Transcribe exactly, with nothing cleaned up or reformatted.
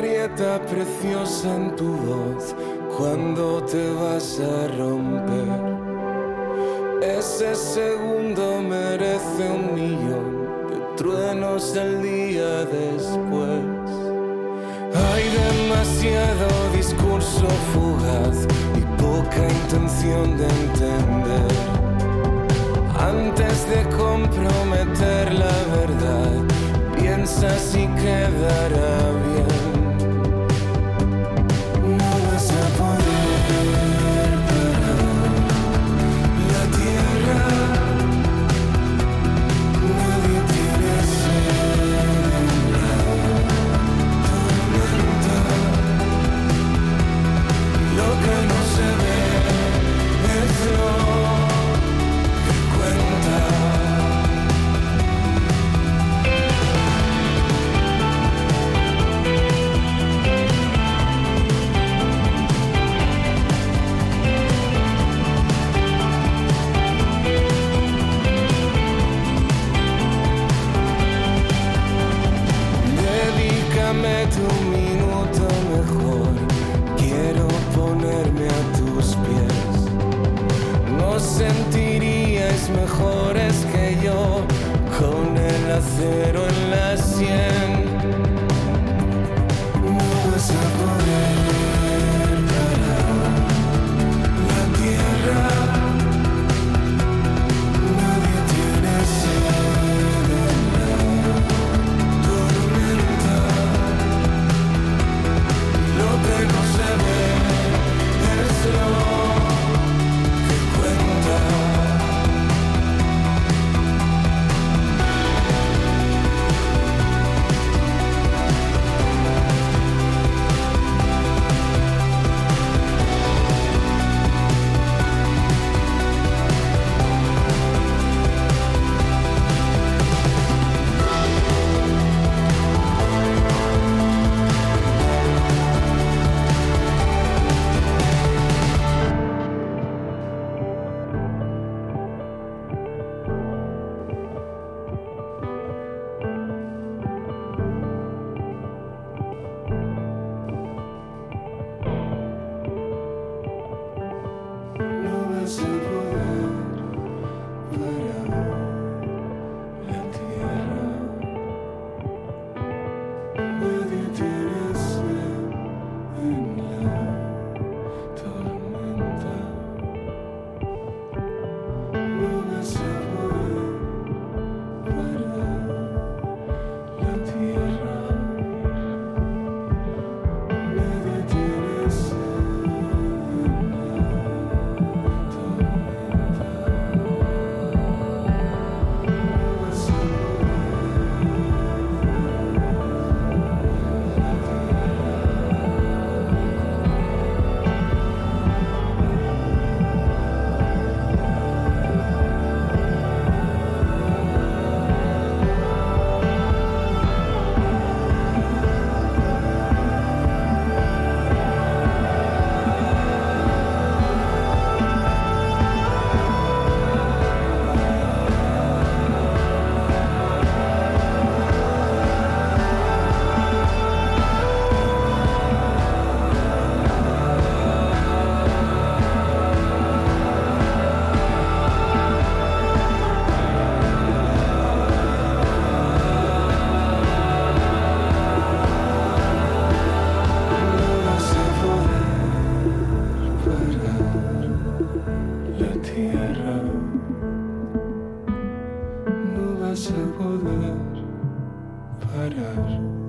grieta preciosa en tu voz cuando te vas a romper. Ese segundo merece un millón de truenos al día después. Hay demasiado discurso fugaz y poca intención de entender. Antes de comprometer la verdad, piensa si quedará bien. No vas a poder parar la tierra. Nadie tiene sed en la tormenta. Lo que no se ve es lo que cuenta. Tu minuto mejor, quiero ponerme a tus pies. No sentiríais mejores que yo con el acero en la sien. No vas a poder parar la tierra. Nadie tiene sed en la tormenta. Lo que no se ve es lo que cuenta. No vas a poder parar la tierra. Nadie tiene sed en la tormenta. No vas a poder parar la tierra. Nadie tiene sed en la tormenta. No vas a la tierra, no vas a poder parar.